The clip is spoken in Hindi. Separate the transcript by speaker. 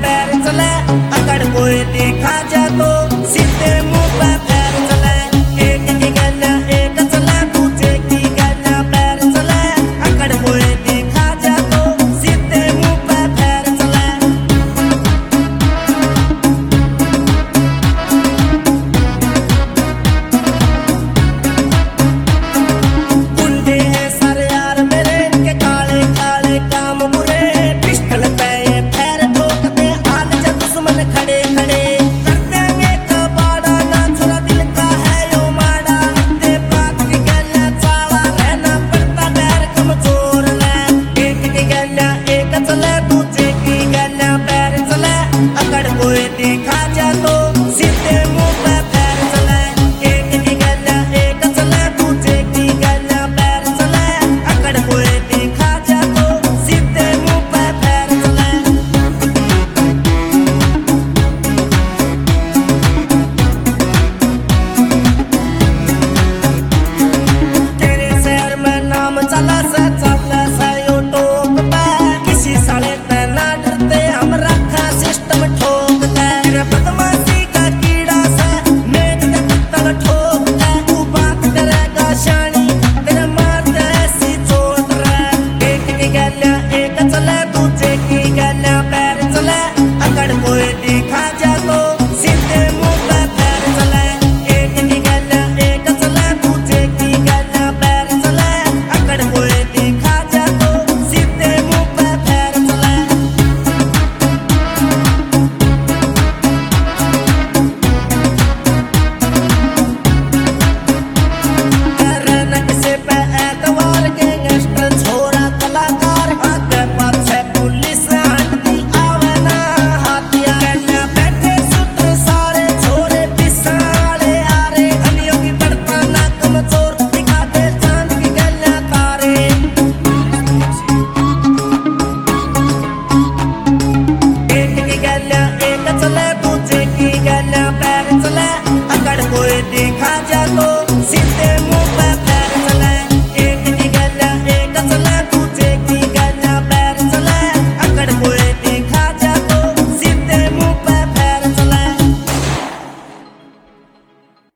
Speaker 1: पैर चले, अकड़ कोई देखा जा तो सीधे मुंह पे पैर चले। एक की गन्ना एक चले, दूजे की गन्ना पैर चले, अकड़ कोई देखा जा तो सीधे मुंह पे पैर चले। गुंडे हैं सारे यार मेरे, के काले काले काम बुरे, पिस्टल पे ये पैर ठोकते हाल जा दुश्मन खड़े खड़े। कर देंगे कबाड़ा ना छोरा दिल का है यो माड़ा, दे बात की गन्ना चावा रहना पड़ता पैर कमजोर ले। एक की गन्ना एक चले, दूजे की गन्ना पैर चले, अकड़ कोई देखा जा तो सीधे मुंह पे पैर चले। एक की गन्ना एक चले, दूजे की गन्ना पैर चले, अकड़ कोई देखा जा तो सीधे मुंह पे पैर चले। तेरे शहर में नाम चला से यो टोप पे, किसी साले पे ना डरते हम रखा सिस्टम ठोक दे। तेरे बदमाशी का कीड़ा से मेज का पत्तल ठोक दे, तू बात करेगा शानी तेरे मार दे ऐसी चोट रे। एक की गन्ना एक चले, दूजे की गन्ना पैर चले, अकड़ कोई देखा जा तो